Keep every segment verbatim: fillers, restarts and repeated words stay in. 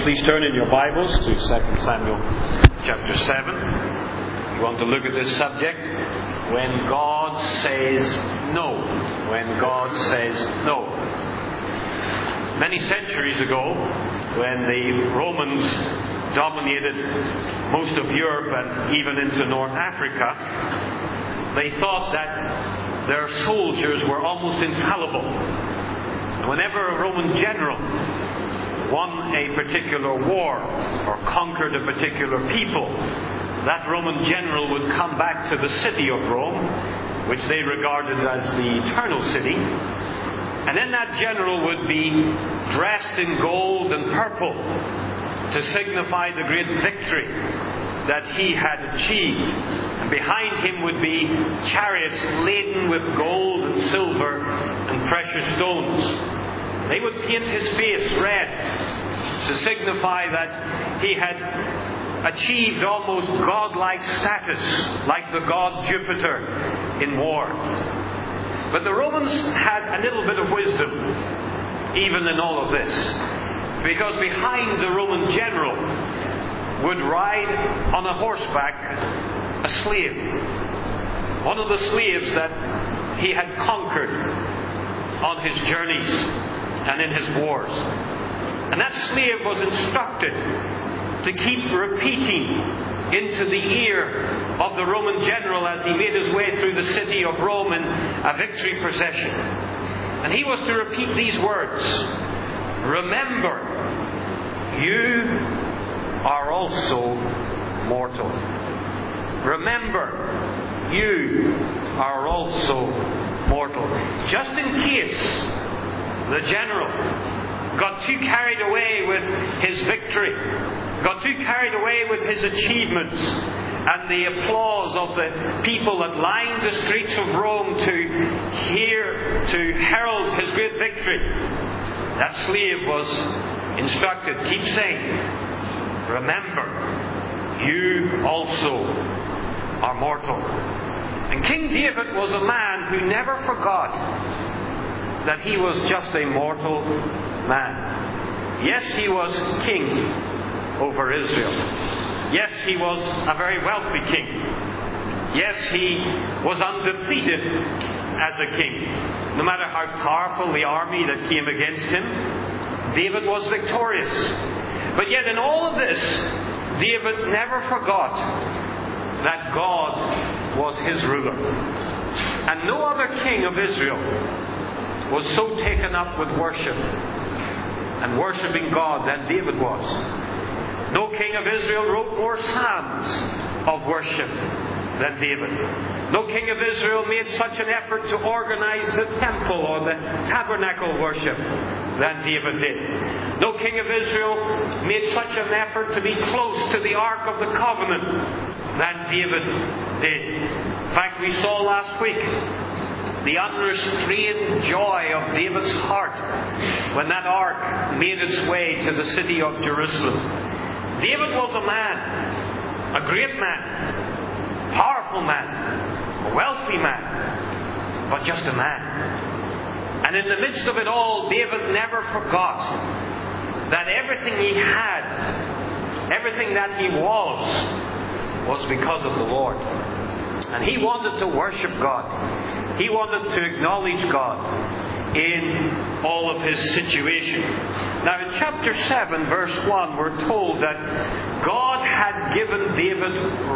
please turn in your Bibles to Second Samuel chapter seven. We want to look at this subject, when God says no. When God says no. Many centuries ago, when the Romans dominated most of Europe and even into North Africa, they thought that their soldiers were almost infallible. Whenever a Roman general won a particular war or conquered a particular people, that Roman general would come back to the city of Rome, which they regarded as the eternal city, and then that general would be dressed in gold and purple to signify the great victory that he had achieved. And behind him would be chariots laden with gold and silver and precious stones. They would paint his face red to signify that he had achieved almost godlike status, like the god Jupiter in war. But the Romans had a little bit of wisdom even in all of this, because behind the Roman general would ride on a horseback a slave, one of the slaves that he had conquered on his journeys and in his wars. And that slave was instructed to keep repeating into the ear of the Roman general as he made his way through the city of Rome in a victory procession. And he was to repeat these words: "Remember, you are also mortal. Remember, you are also mortal." Just in case the general got too carried away with his victory, got too carried away with his achievements and the applause of the people that lined the streets of Rome to hear, to herald his great victory, that slave was instructed, keep saying, "Remember, you also are mortal." And King David was a man who never forgot that he was just a mortal man. Yes, he was king over Israel. Yes, he was a very wealthy king. Yes, he was undefeated as a king. No matter how powerful the army that came against him, David was victorious. But yet in all of this, David never forgot that God was his ruler. And no other king of Israel was so taken up with worship and worshipping God than David was. No king of Israel wrote more psalms of worship than David. No king of Israel made such an effort to organize the temple or the tabernacle worship than David did. No king of Israel made such an effort to be close to the Ark of the Covenant than David did. In fact, we saw last week the unrestrained joy of David's heart when that ark made its way to the city of Jerusalem. David was a man, a great man, powerful man, a wealthy man, but just a man. And in the midst of it all, David never forgot that everything he had, everything that he was, was because of the Lord. And he wanted to worship God. He wanted to acknowledge God in all of his situation. Now in chapter seven, verse one, we're told that God had given David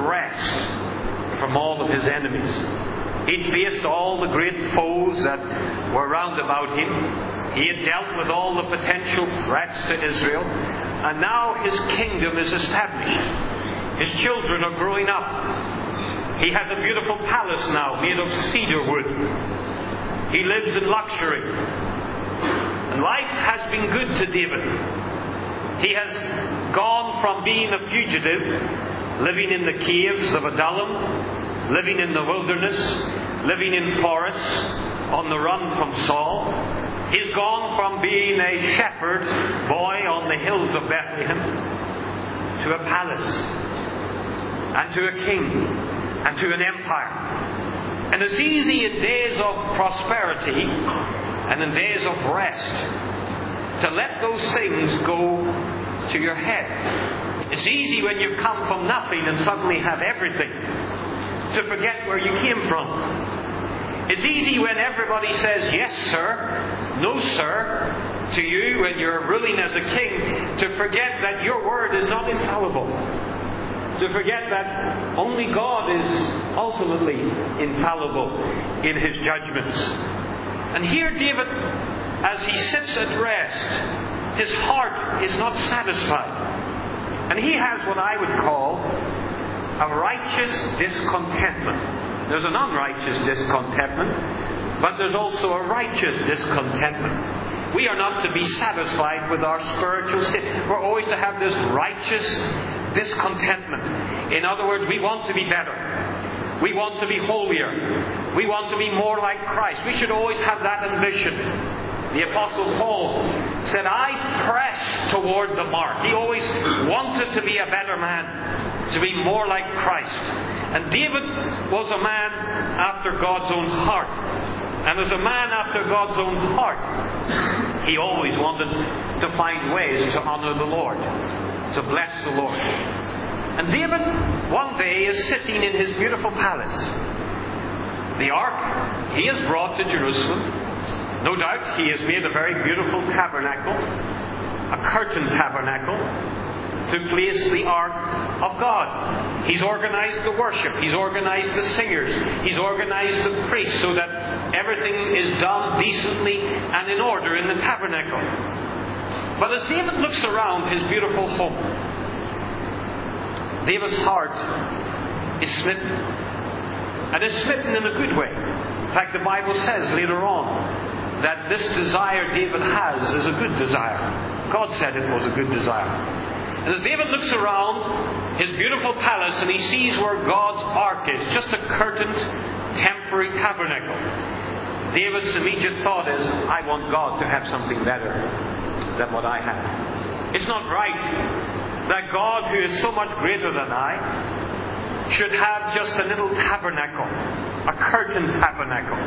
rest from all of his enemies. He'd faced all the great foes that were round about him. He had dealt with all the potential threats to Israel. And now his kingdom is established. His children are growing up. He has a beautiful palace now made of cedar wood. He lives in luxury. And life has been good to David. He has gone from being a fugitive, living in the caves of Adullam, living in the wilderness, living in forests, on the run from Saul. He's gone from being a shepherd boy on the hills of Bethlehem to a palace, and to a king, and to an empire. And it's easy in days of prosperity and in days of rest to let those things go to your head. It's easy when you've come from nothing and suddenly have everything to forget where you came from. It's easy when everybody says yes sir, no sir to you when you're ruling as a king to forget that your word is not infallible. To forget that only God is ultimately infallible in His judgments. And here David, as he sits at rest, his heart is not satisfied. And he has what I would call a righteous discontentment. There's an unrighteous discontentment, but there's also a righteous discontentment. We are not to be satisfied with our spiritual state. We're always to have this righteous discontentment. In other words, we want to be better. We want to be holier. We want to be more like Christ. We should always have that ambition. The Apostle Paul said, I press toward the mark. He always wanted to be a better man, to be more like Christ. And David was a man after God's own heart. And as a man after God's own heart, he always wanted to find ways to honour the Lord, to bless the Lord. And David, one day, is sitting in his beautiful palace. The ark he has brought to Jerusalem. No doubt he has made a very beautiful tabernacle, a curtained tabernacle, to place the ark of God. He's organized the worship. He's organized the singers. He's organized the priests so that everything is done decently and in order in the tabernacle. But as David looks around his beautiful home, David's heart is smitten. And is smitten in a good way. In fact, the Bible says later on that this desire David has is a good desire. God said it was a good desire. And as David looks around his beautiful palace and he sees where God's ark is, just a curtained, temporary tabernacle, David's immediate thought is, I want God to have something better than what I have. It's not right that God, who is so much greater than I, should have just a little tabernacle, a curtained tabernacle,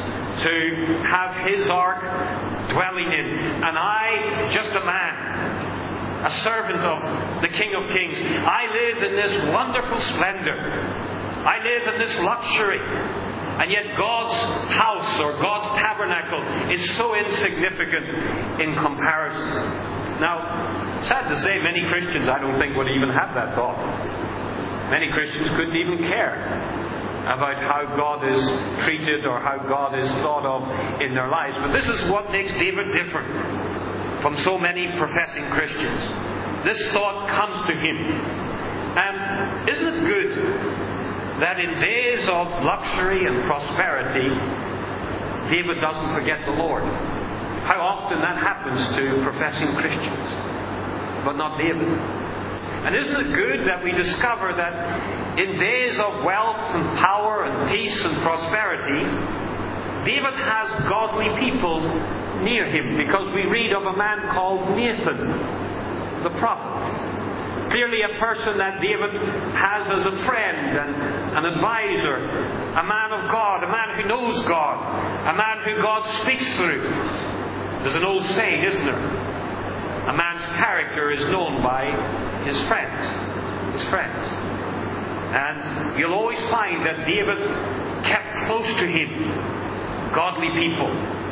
to have His ark dwelling in. And I, just a man, a servant of the King of Kings, I live in this wonderful splendor. I live in this luxury. And yet God's house or God's tabernacle is so insignificant in comparison. Now, sad to say, many Christians, I don't think, would even have that thought. Many Christians couldn't even care about how God is treated or how God is thought of in their lives. But this is what makes David different from so many professing Christians. This thought comes to him. And isn't it good that in days of luxury and prosperity, David doesn't forget the Lord? How often that happens to professing Christians, but not David. And isn't it good that we discover that in days of wealth and power and peace and prosperity, David has godly people near him, because we read of a man called Nathan, the prophet. Clearly a person that David has as a friend and an advisor, a man of God, a man who knows God, a man who God speaks through. There's an old saying, isn't there? A man's character is known by his friends. His friends. And you'll always find that David kept close to him godly people.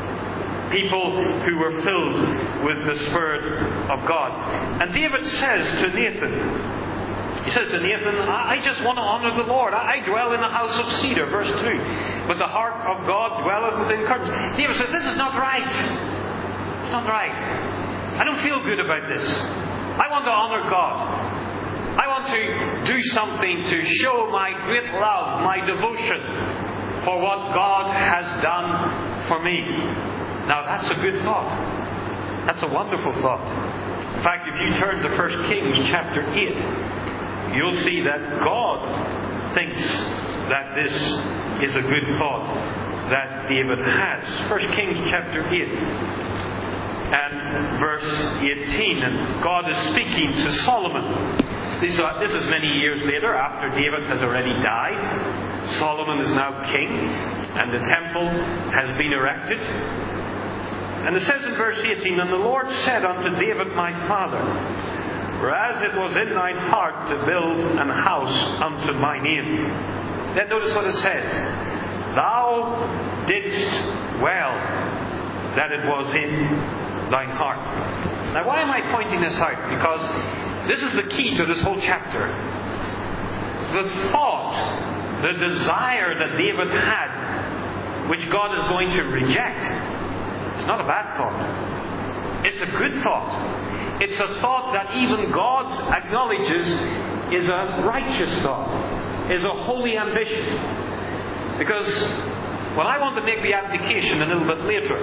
People who were filled with the Spirit of God. And David says to Nathan, he says to Nathan, I just want to honour the Lord. I dwell in a house of cedar, verse two. But the heart of God dwelleth within curtains. David says, this is not right. It's not right. I don't feel good about this. I want to honour God. I want to do something to show my great love, my devotion for what God has done for me. Now that's a good thought. That's a wonderful thought. In fact, if you turn to First Kings chapter eight, you'll see that God thinks that this is a good thought that David has. First Kings chapter eight. And verse eighteen, and God is speaking to Solomon. This, uh, this is many years later, after David has already died. Solomon is now king, and the temple has been erected. And it says in verse eighteen, and the Lord said unto David my father, whereas it was in thine heart to build an house unto my name. Then notice what it says. Thou didst well that it was in thine heart. Now, why am I pointing this out? Because this is the key to this whole chapter. The thought, the desire that David had, which God is going to reject, is not a bad thought. It's a good thought. It's a thought that even God acknowledges is a righteous thought, is a holy ambition. Because, well, I want to make the application a little bit later.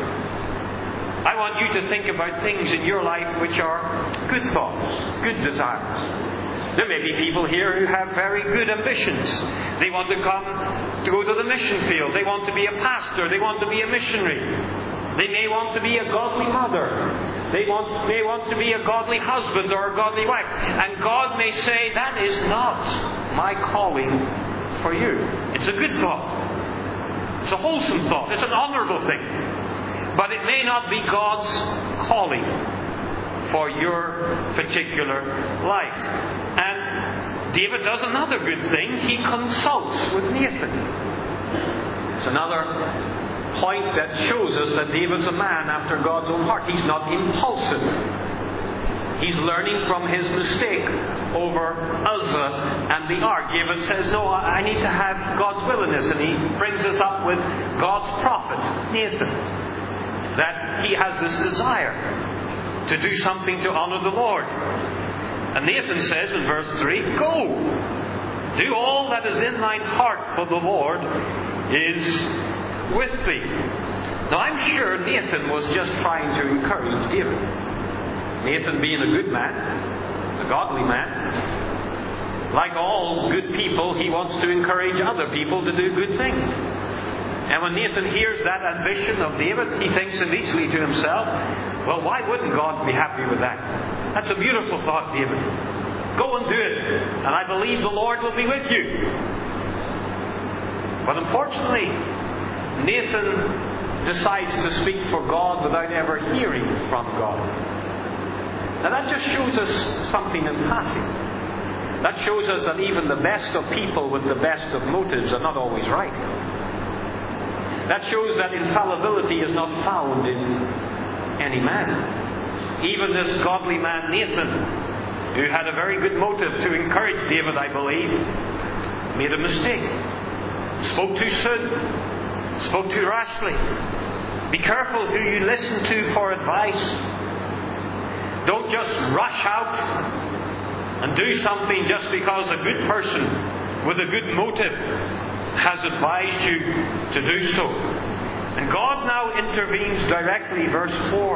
I want you to think about things in your life which are good thoughts, good desires. There may be people here who have very good ambitions. They want to come to go to the mission field. They want to be a pastor. They want to be a missionary. They may want to be a godly mother. They want, may want to be a godly husband or a godly wife. And God may say, that is not my calling for you. It's a good thought. It's a wholesome thought. It's an honourable thing. But it may not be God's calling for your particular life. And David does another good thing. He consults with Nathan. It's another point that shows us that David's a man after God's own heart. He's not impulsive. He's learning from his mistake over Uzzah and the ark. David says, no, I need to have God's will in this. And he brings us up with God's prophet, Nathan, that he has this desire to do something to honour the Lord. And Nathan says in verse three, go, do all that is in thine heart, for the Lord is with thee. Now I'm sure Nathan was just trying to encourage David. Nathan being a good man, a godly man, like all good people, he wants to encourage other people to do good things. And when Nathan hears that ambition of David, he thinks immediately to himself, well, why wouldn't God be happy with that? That's a beautiful thought, David. Go and do it, and I believe the Lord will be with you. But unfortunately, Nathan decides to speak for God without ever hearing from God. Now that just shows us something in passing. That shows us that even the best of people with the best of motives are not always right. That shows that infallibility is not found in any man. Even this godly man Nathan, who had a very good motive to encourage David, I believe, made a mistake. Spoke too soon. Spoke too rashly. Be careful who you listen to for advice. Don't just rush out and do something just because a good person with a good motive has advised you to do so. And God now intervenes directly, verse four.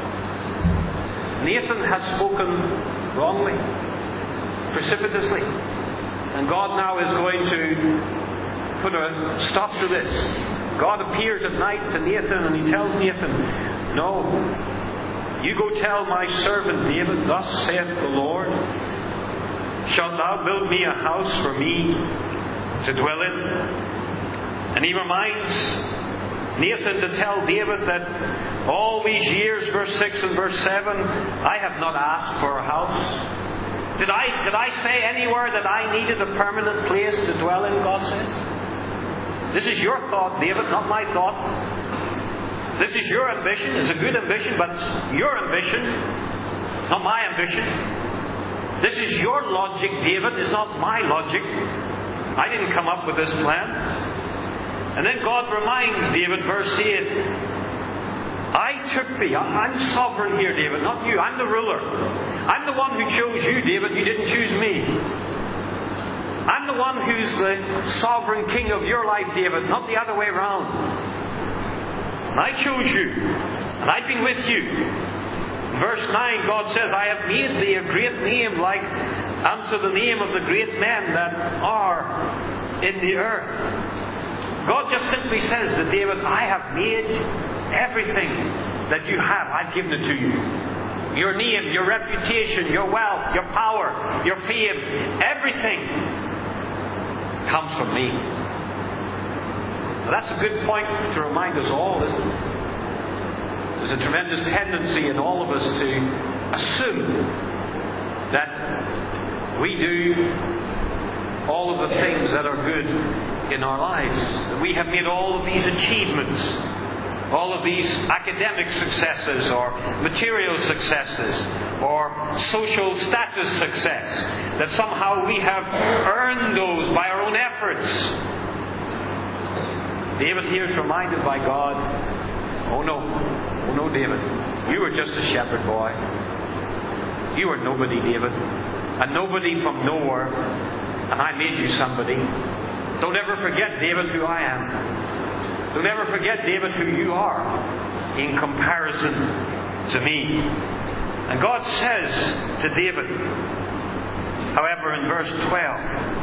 Nathan has spoken wrongly, precipitously. And God now is going to put a stop to this. God appears at night to Nathan and he tells Nathan, no, you go tell my servant David, thus saith the Lord, shalt thou build me a house for me to dwell in? And he reminds Nathan to tell David that all these years, verse six and verse seven, I have not asked for a house. Did I, did I say anywhere that I needed a permanent place to dwell in, God says? This is your thought, David, not my thought. This is your ambition. It's a good ambition, but it's your ambition, not my ambition. This is your logic, David. It's not my logic. I didn't come up with this plan. And then God reminds David, verse eight, I took thee. I'm sovereign here, David, not you. I'm the ruler. I'm the one who chose you, David. You didn't choose me. I'm the one who's the sovereign king of your life, David, not the other way around. And I chose you, and I've been with you. Verse nine, God says, I have made thee a great name like unto the name of the great men that are in the earth. God just simply says to David, I have made everything that you have, I've given it to you. Your name, your reputation, your wealth, your power, your fame, everything comes from me. Well, that's a good point to remind us all, isn't it? There's a tremendous tendency in all of us to assume that we do all of the things that are good in our lives. We have made all of these achievements, all of these academic successes or material successes or social status success, that somehow we have earned those by our own efforts. David here is reminded by God, oh no, oh no, David, you were just a shepherd boy. You were nobody, David, a nobody from nowhere, and I made you somebody. Don't ever forget, David, who I am. Don't ever forget, David, who you are in comparison to me. And God says to David, however, in verse twelve,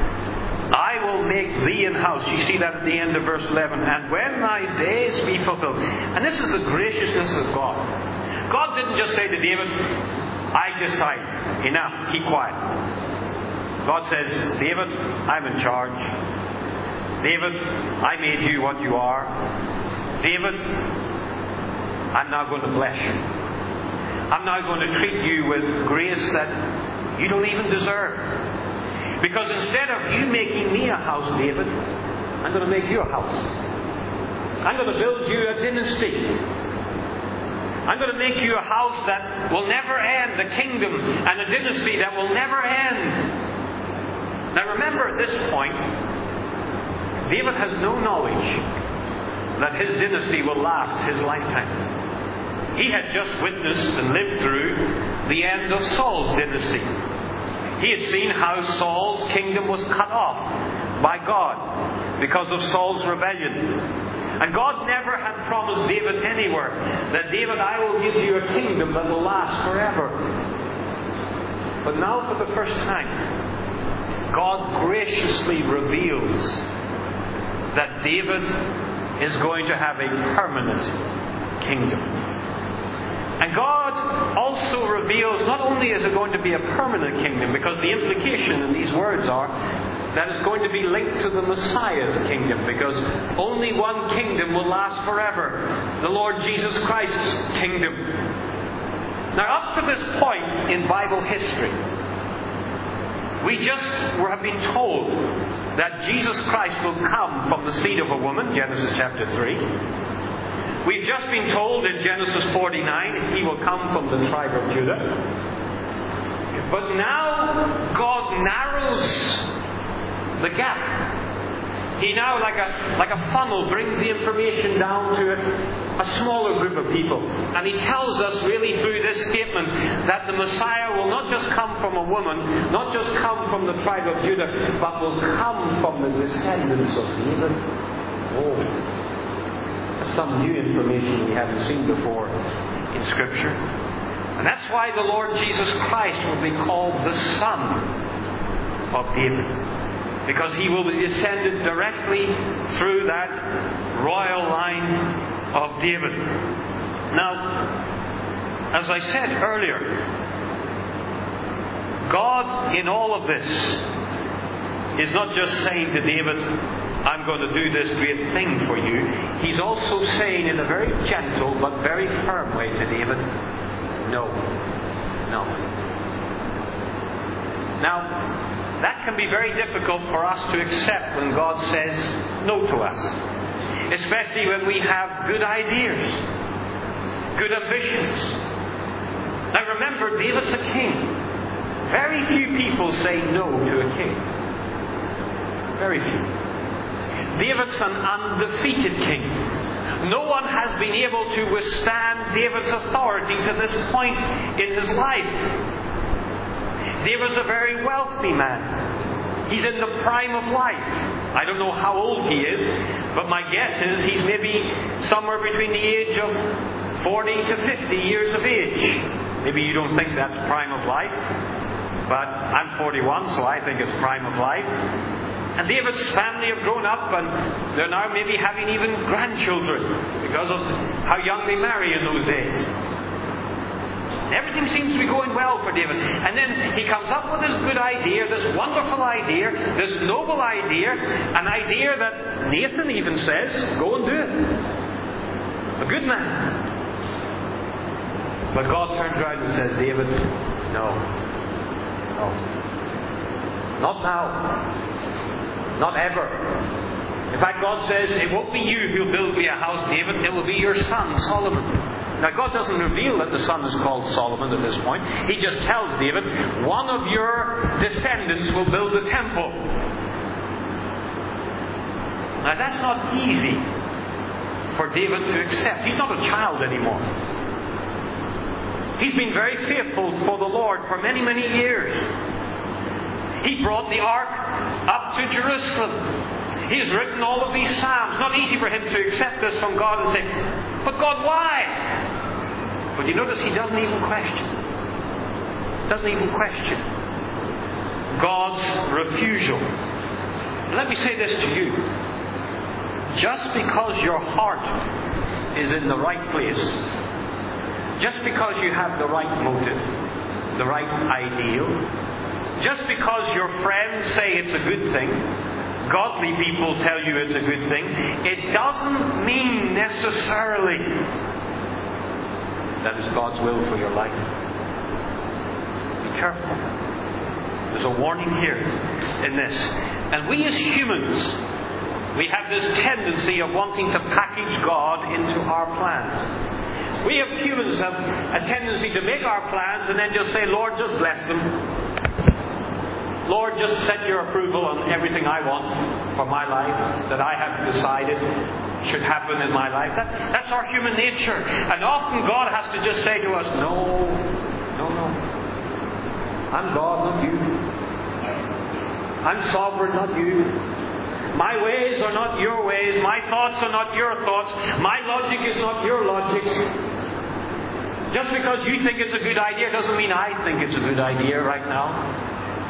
I will make thee an house. You see that at the end of verse eleven. And when thy days be fulfilled. And this is the graciousness of God. God didn't just say to David, I decide. Enough, keep quiet. God says, David, I'm in charge. David, I made you what you are. David, I'm now going to bless you. I'm now going to treat you with grace that you don't even deserve. Because instead of you making me a house, David, I'm going to make you a house. I'm going to build you a dynasty. I'm going to make you a house that will never end, a kingdom and a dynasty that will never end. Now remember, at this point, David has no knowledge that his dynasty will last his lifetime. He had just witnessed and lived through the end of Saul's dynasty. He had seen how Saul's kingdom was cut off by God because of Saul's rebellion. And God never had promised David anywhere that, David, I will give you a kingdom that will last forever. But now for the first time, God graciously reveals that David is going to have a permanent kingdom. And God also reveals, not only is it going to be a permanent kingdom, because the implication in these words are that it's going to be linked to the Messiah's kingdom, because only one kingdom will last forever, the Lord Jesus Christ's kingdom. Now, up to this point in Bible history, we just have been told that Jesus Christ will come from the seed of a woman, Genesis chapter three. We've just been told in Genesis forty-nine, He will come from the tribe of Judah. But now God narrows the gap. He now, like a, like a funnel, brings the information down to a, a smaller group of people. And He tells us really through this statement that the Messiah will not just come from a woman, not just come from the tribe of Judah, but will come from the descendants of David. Oh. Some new information we haven't seen before in Scripture. And that's why the Lord Jesus Christ will be called the Son of David. Because He will be descended directly through that royal line of David. Now, as I said earlier, God in all of this is not just saying to David, I'm going to do this great thing for you. He's also saying in a very gentle but very firm way to David, no. No. Now, that can be very difficult for us to accept when God says no to us. Especially when we have good ideas, good ambitions. Now remember, David's a king. Very few people say no to a king. Very few. David's an undefeated king. No one has been able to withstand David's authority to this point in his life. David's a very wealthy man. He's in the prime of life. I don't know how old he is, but my guess is he's maybe somewhere between the age of forty to fifty years of age. Maybe you don't think that's prime of life, but I'm forty-one, so I think it's prime of life. And David's family have grown up and they're now maybe having even grandchildren because of how young they marry in those days. Everything seems to be going well for David. And then he comes up with this good idea, this wonderful idea, this noble idea, an idea that Nathan even says, go and do it. A good man. But God turns around and says, David, no. Not now. Not ever. In fact, God says, it won't be you who'll build me a house, David. It will be your son, Solomon. Now, God doesn't reveal that the son is called Solomon at this point. He just tells David, one of your descendants will build the temple. Now, that's not easy for David to accept. He's not a child anymore. He's been very faithful for the Lord for many, many years. He brought the ark up to Jerusalem. He's written all of these psalms. Not easy for him to accept this from God and say, but God, why? But you notice he doesn't even question. Doesn't even question God's refusal. Let me say this to you. Just because your heart is in the right place, just because you have the right motive, the right ideal, just because your friends say it's a good thing, godly people tell you it's a good thing, it doesn't mean necessarily that is God's will for your life. Be careful. There's a warning here in this. And we as humans, we have this tendency of wanting to package God into our plans. We as humans have a tendency to make our plans and then just say, Lord, just bless them. Lord, just set your approval on everything I want for my life that I have decided should happen in my life. That, that's our human nature. And often God has to just say to us, no, no, no. I'm God, not you. I'm sovereign, not you. My ways are not your ways. My thoughts are not your thoughts. My logic is not your logic. Just because you think it's a good idea doesn't mean I think it's a good idea right now.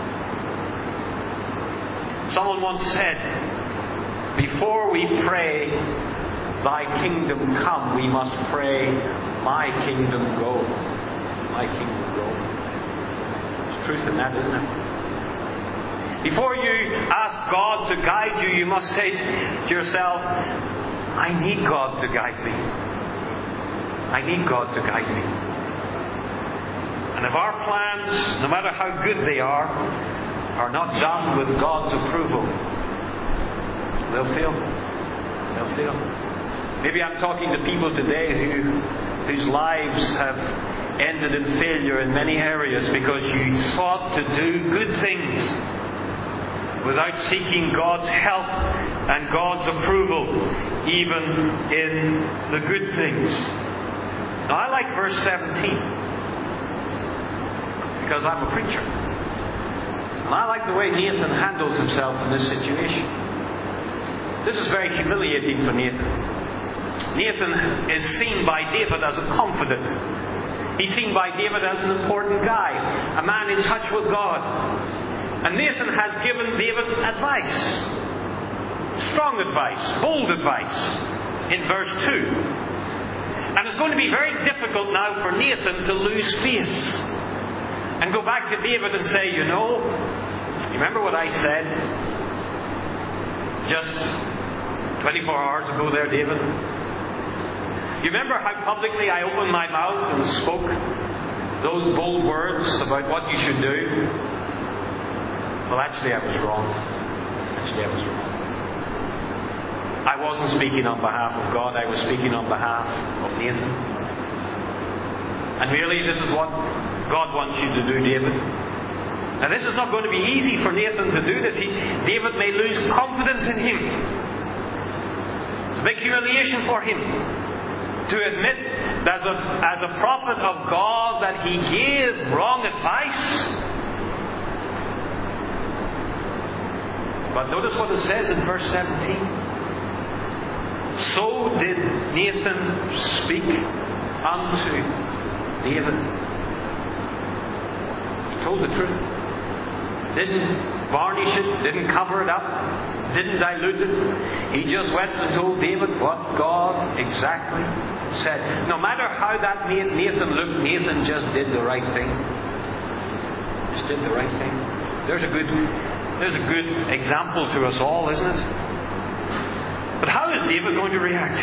Someone once said, before we pray, thy kingdom come, we must pray, my kingdom go. My kingdom go. There's truth in that, isn't it? Before you ask God to guide you, you must say to yourself, I need God to guide me. I need God to guide me. And if our plans, no matter how good they are, are not done with God's approval, they'll fail. They'll fail. Maybe I'm talking to people today who whose lives have ended in failure in many areas because you sought to do good things without seeking God's help and God's approval, even in the good things. Now I like verse seventeen because I'm a preacher. And I like the way Nathan handles himself in this situation. This is very humiliating for Nathan. Nathan is seen by David as a confidant. He's seen by David as an important guy, a man in touch with God. And Nathan has given David advice. Strong advice, bold advice, in verse two. And it's going to be very difficult now for Nathan to lose face and go back to David and say, you know, you remember what I said just twenty-four hours ago there, David? You remember how publicly I opened my mouth and spoke those bold words about what you should do? Well, actually I was wrong. Actually I was wrong. I wasn't speaking on behalf of God, I was speaking on behalf of Nathan. And really, this is what God wants you to do, David. Now, this is not going to be easy for Nathan to do this. He, David may lose confidence in him. It's a big humiliation for him to admit as a, as a prophet of God that he gave wrong advice. But notice what it says in verse seventeen. So did Nathan speak unto David. He told the truth. Didn't varnish it, didn't cover it up, didn't dilute it. He just went and told David what God exactly said. No matter how that made Nathan look, Nathan just did the right thing. Just did the right thing. There's a good, there's a good example to us all, isn't it? But how is David going to react?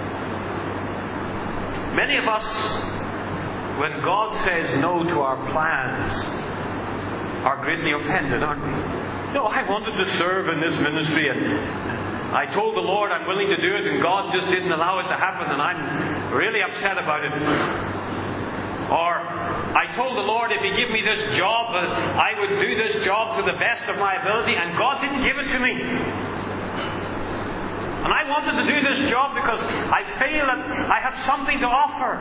Many of us, when God says no to our plans, are greatly offended, aren't we? No, I wanted to serve in this ministry, and I told the Lord I'm willing to do it, and God just didn't allow it to happen, and I'm really upset about it. Or, I told the Lord if He give me this job, I would do this job to the best of my ability, and God didn't give it to me. And I wanted to do this job because I feel that I have something to offer.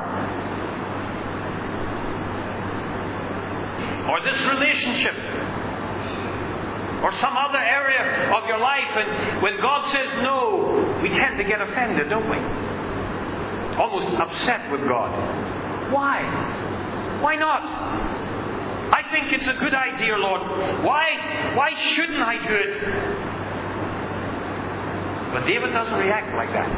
Or this relationship. Or some other area of your life. And when God says no, we tend to get offended, don't we? Almost upset with God. Why? Why not? I think it's a good idea, Lord. Why, why shouldn't I do it? But David doesn't react like that.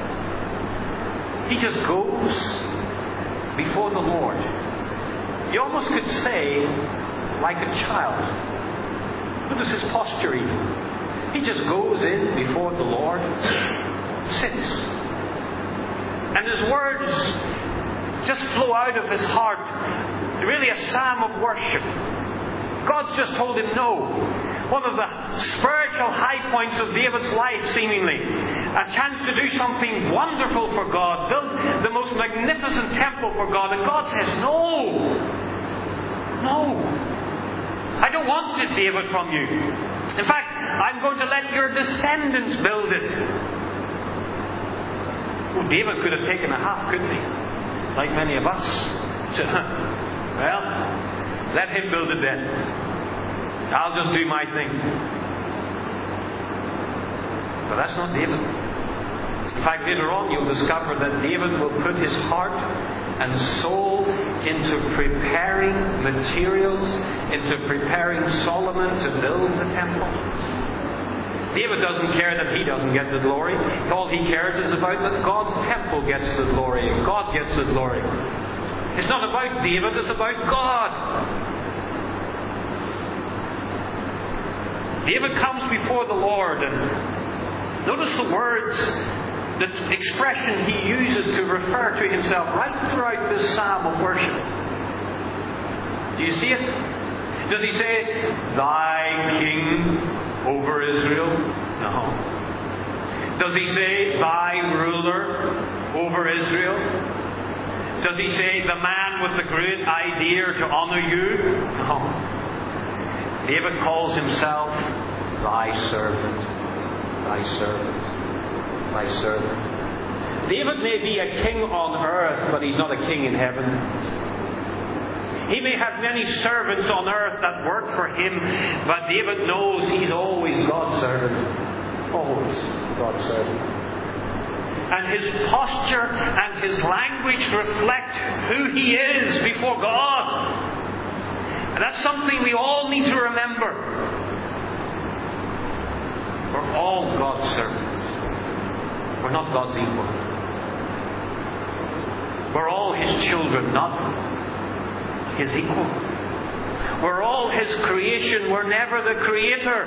He just goes before the Lord. You almost could say, like a child. What is his posture even? He just goes in before the Lord, sits. And his words just flow out of his heart. Really a psalm of worship. God's just told him no. One of the spiritual high points of David's life, seemingly. A chance to do something wonderful for God. Build the most magnificent temple for God. And God says, no. No. I don't want it, David, from you. In fact, I'm going to let your descendants build it. Well, David could have taken a half, couldn't he? Like many of us. Well, let him build it then. I'll just do my thing. But that's not David. In fact, later on you'll discover that David will put his heart and soul into preparing materials, into preparing Solomon to build the temple. David doesn't care that he doesn't get the glory. All he cares is about that God's temple gets the glory, and God gets the glory. It's not about David, it's about God. David comes before the Lord, and notice the words, the expression he uses to refer to himself right throughout this psalm of worship. Do you see it? Does he say, Thy King over Israel? No. Does he say, Thy ruler over Israel? Does he say, the man with the great idea to honor you? No. David calls himself, Thy servant, Thy servant, Thy servant. David may be a king on earth, but he's not a king in heaven. He may have many servants on earth that work for him, but David knows he's always God's servant. Always God's servant. And his posture and his language reflect who he is before God. And that's something we all need to remember. We're all God's servants. We're not God's equal. We're all His children, not His equal. We're all His creation. We're never the Creator.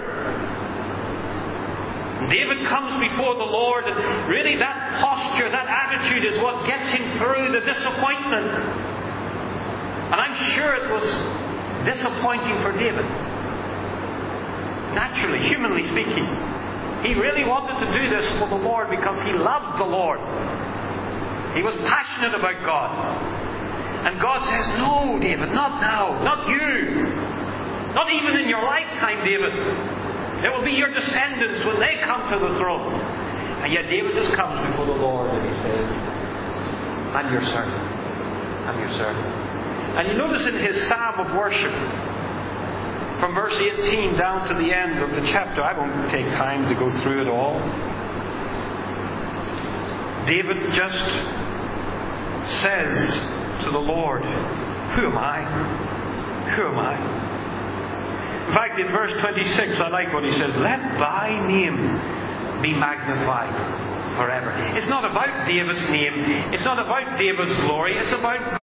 David comes before the Lord, and really that posture, that attitude is what gets him through the disappointment. And I'm sure it was disappointing for David. Naturally, humanly speaking. He really wanted to do this for the Lord because he loved the Lord. He was passionate about God. And God says, no, David, not now, not you. Not even in your lifetime, David. It will be your descendants when they come to the throne. And yet David just comes before the Lord and he says, I'm your servant. I'm your servant. And you notice in his psalm of worship, from verse eighteen down to the end of the chapter, I won't take time to go through it all. David just says to the Lord, who am I? Who am I? In fact, in verse twenty-six, I like what he says, let thy name be magnified forever. It's not about David's name. It's not about David's glory. It's about